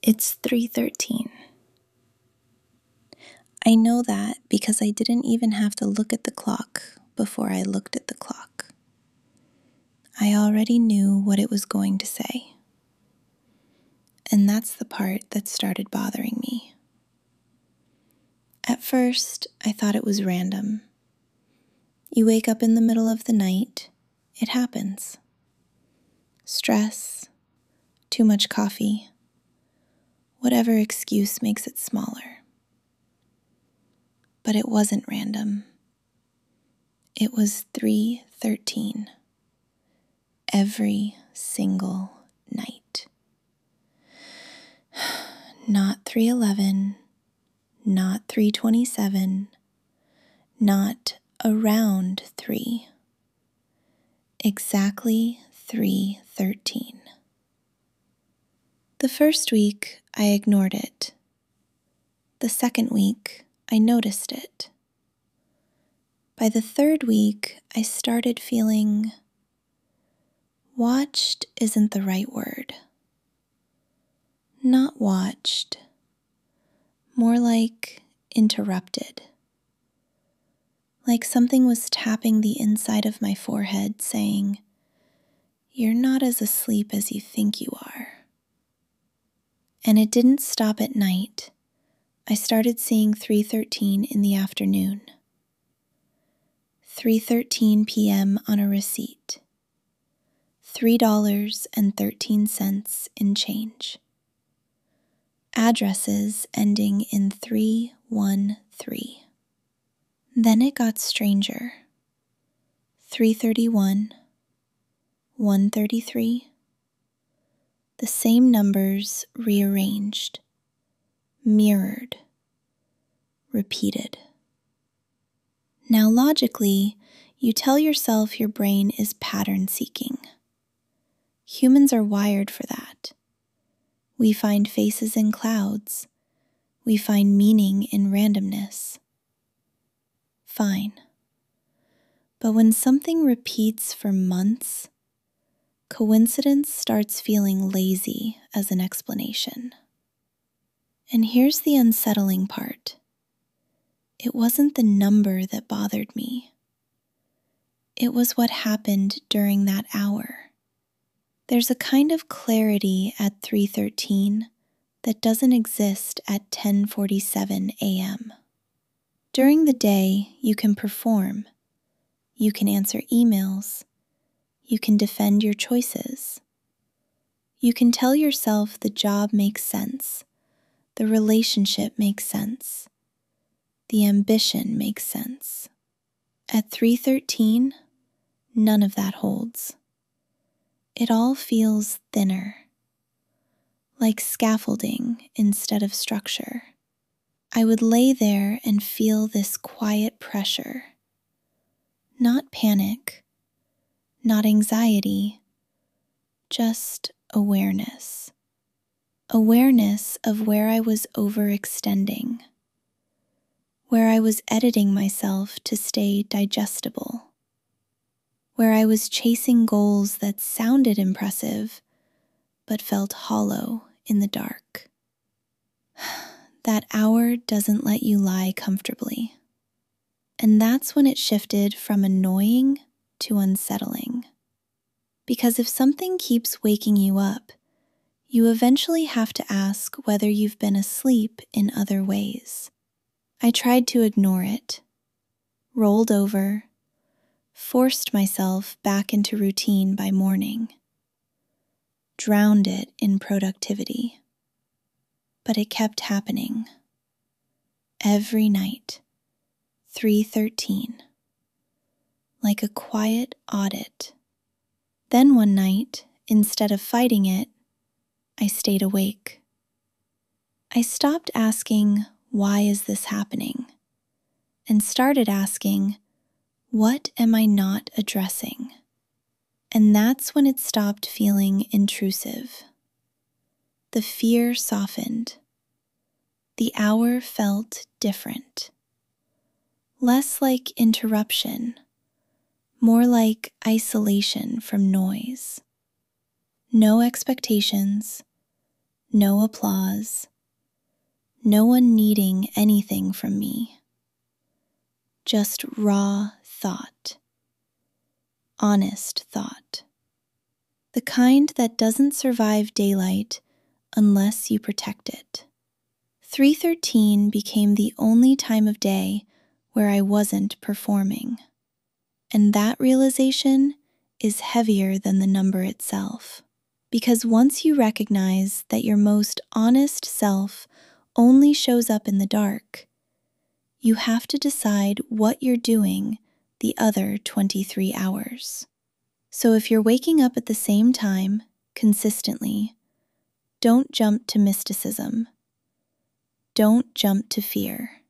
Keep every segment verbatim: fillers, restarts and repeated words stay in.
It's three thirteen. I know that because I didn't even have to look at the clock before I looked at the clock. I already knew what it was going to say. And that's the part that started bothering me. At first, I thought it was random. You wake up in the middle of the night, it happens. Stress, too much coffee, whatever excuse makes it smaller. But it wasn't random. It was three thirteen. Every single night. Not three eleven, not three twenty-seven, not around three. Exactly three thirteen. The first week, I ignored it. The second week, I noticed it. By the third week, I started feeling... Watched isn't the right word. Not watched. More like interrupted. Like something was tapping the inside of my forehead saying, "You're not as asleep as you think you are." And it didn't stop at night. I started seeing three thirteen in the afternoon. three thirteen p.m. on a receipt. three dollars and thirteen cents in change. Addresses ending in three one three. Then it got stranger. three thirty-one, one thirty-three. The same numbers rearranged, mirrored, repeated. Now logically, you tell yourself your brain is pattern seeking. Humans are wired for that. We find faces in clouds. We find meaning in randomness. Fine. But when something repeats for months, coincidence starts feeling lazy as an explanation. And here's the unsettling part. It wasn't the number that bothered me. It was what happened during that hour. There's a kind of clarity at three thirteen that doesn't exist at ten forty-seven a.m. During the day, you can perform. You can answer emails. You can defend your choices. You can tell yourself the job makes sense. The relationship makes sense. The ambition makes sense. At three thirteen, none of that holds. It all feels thinner, like scaffolding instead of structure. I would lay there and feel this quiet pressure. Not panic, not anxiety, just awareness. Awareness of where I was overextending, where I was editing myself to stay digestible, where I was chasing goals that sounded impressive, but felt hollow in the dark. That hour doesn't let you lie comfortably. And that's when it shifted from annoying to unsettling. Because if something keeps waking you up, you eventually have to ask whether you've been asleep in other ways. I tried to ignore it, rolled over, forced myself back into routine by morning, drowned it in productivity. But it kept happening. Every night, three thirteen, like a quiet audit. Then one night, instead of fighting it, I stayed awake. I stopped asking, "Why is this happening?" and started asking, "What am I not addressing?" And that's when it stopped feeling intrusive. The fear softened. The hour felt different. Less like interruption, more like isolation from noise. No expectations, no applause, no one needing anything from me. Just raw thought, honest thought, the kind that doesn't survive daylight unless you protect it. three thirteen became the only time of day where I wasn't performing. And that realization is heavier than the number itself. Because once you recognize that your most honest self only shows up in the dark, you have to decide what you're doing the other twenty-three hours. So if you're waking up at the same time, consistently, don't jump to mysticism. Don't jump to fear.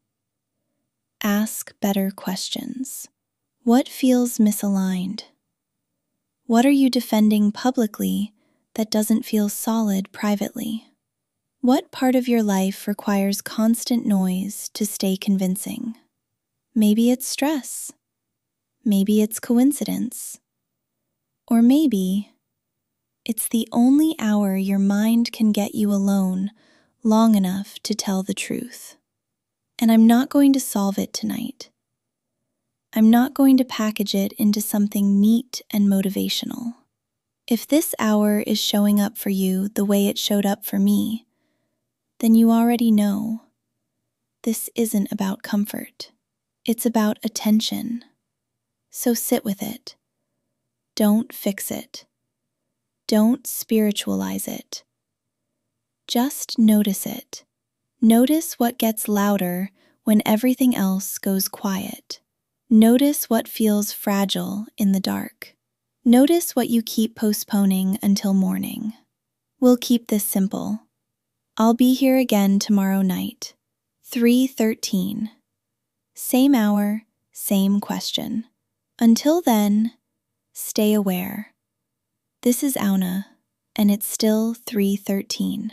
Ask better questions. What feels misaligned? What are you defending publicly that doesn't feel solid privately? What part of your life requires constant noise to stay convincing? Maybe it's stress. Maybe it's coincidence. Or maybe it's the only hour your mind can get you alone long enough to tell the truth. And I'm not going to solve it tonight. I'm not going to package it into something neat and motivational. If this hour is showing up for you the way it showed up for me, then you already know this isn't about comfort. It's about attention. So sit with it. Don't fix it. Don't spiritualize it. Just notice it. Notice what gets louder when everything else goes quiet. Notice what feels fragile in the dark. Notice what you keep postponing until morning. We'll keep this simple. I'll be here again tomorrow night, three thirteen. Same hour, same question. Until then, stay aware. This is Auna, and it's still three thirteen.